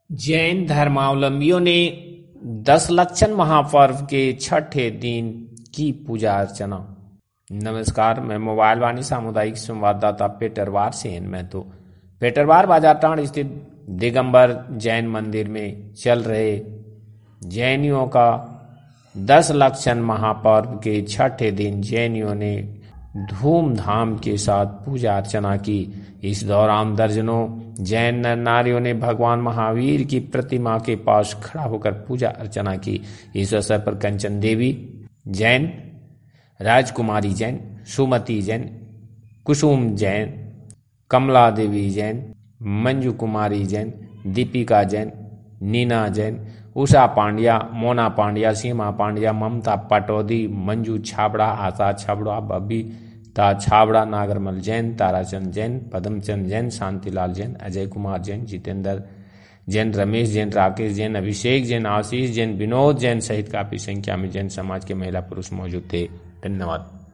जैन धर्मावलंबियों ने 10 लक्षण महापर्व के छठे दिन की पूजा अर्चना। नमस्कार, मैं मोबाइल वाणी सामुदायिक संवाददाता पेटरवार से मैं तो पेटरवार बाजारटांड स्थित दिगंबर जैन मंदिर में चल रहे जैनियों का 10 लक्षण महापर्व के छठे दिन जैनियों ने धूमधाम के साथ पूजा अर्चना की। इस दौरान दर्जनों जैन नर नारियों ने भगवान महावीर की प्रतिमा के पास खड़ा होकर पूजा अर्चना की। इस अवसर पर कंचन देवी जैन, राजकुमारी जैन, सुमति जैन, कुसुम जैन, कमला देवी जैन, मंजू कुमारी जैन, दीपिका जैन, नीना जैन, उषा पांड्या, मोना पांड्या, सीमा पांड्या, ममता पटौदी, मंजू छाबड़ा, आशा छाबड़ा, बबीता छाबड़ा, नागरमल जैन, ताराचंद जैन, पद्मचंद जैन, शांतिलाल जैन, अजय कुमार जैन, जितेंद्र जैन, रमेश जैन, राकेश जैन, अभिषेक जैन, आशीष जैन, विनोद जैन सहित काफी संख्या में जैन समाज के महिला पुरुष मौजूद थे। धन्यवाद।